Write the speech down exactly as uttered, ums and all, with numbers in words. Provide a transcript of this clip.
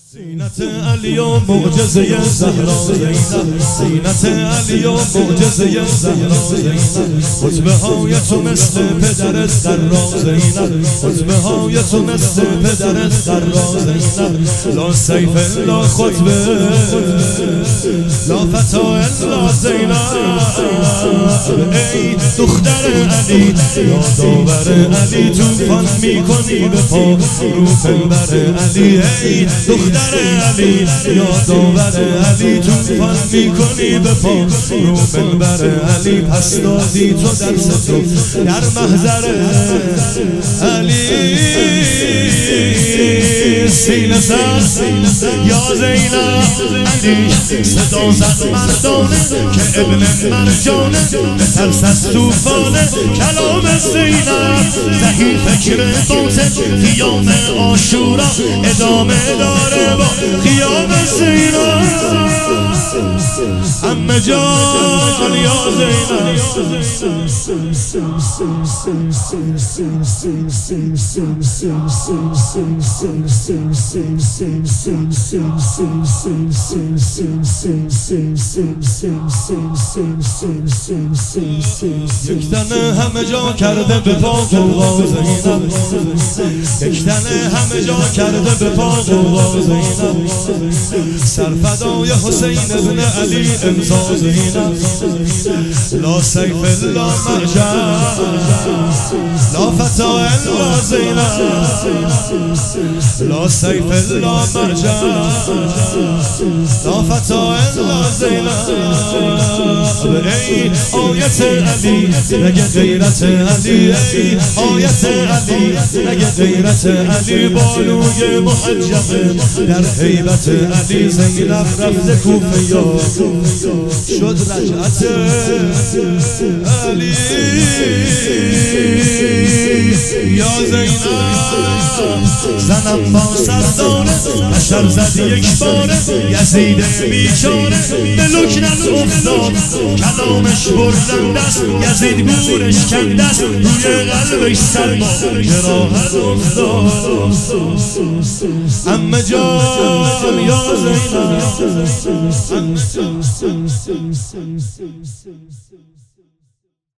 زینت علی و معجزه زهرا زینب، زینت علی و معجزه زهرا زینب، خطبه های تو مثل پدرت قرا زینب، خطبه های تو مثل پدرت قرا زینب، لا سیف لا خطبه لا فتا الا زینب، ای دختر علی یا داور علی، توفان میکنی به پا رو پنبر علی، ای دختر علی یا داور علی، توفان میکنی به پا رو منبر علی، پس دادی تو درس تو در محضر علی، سینه سر یا زینب علی، صدا زد مردانه که ابن مرجانه، ترس از توفانه کلام زینب، زهی فکر باطن قیام عاشورا، ادامه داره با قیام زینب، عمه جان یا زینب، یک تنه همه جا کرده به پا قوقا زینب، یک تنه همه جا کرده به پا قوقا زینب، سرفدای حسین ابن علی امضا زینب، لا سیف لا مرجع لا فتا الا زینب، لا سیف لا مرجع لا فتا الا زینب، ای آیت علی نگه غیرت علی، ای آیت علی نگه غیرت علی، بالوی محجبه در هیبت علی، زینب رفته کوفه یا شد رجعت علی، یا زینب زنم با سرداره، بشر زد یک باره، یزید بیچاره به لکنت افتاد، کلامش بردند است، یزید گورش کند است، روی قلبش سرما جراحت افتاد، عمه جان یا زینب، عمه جان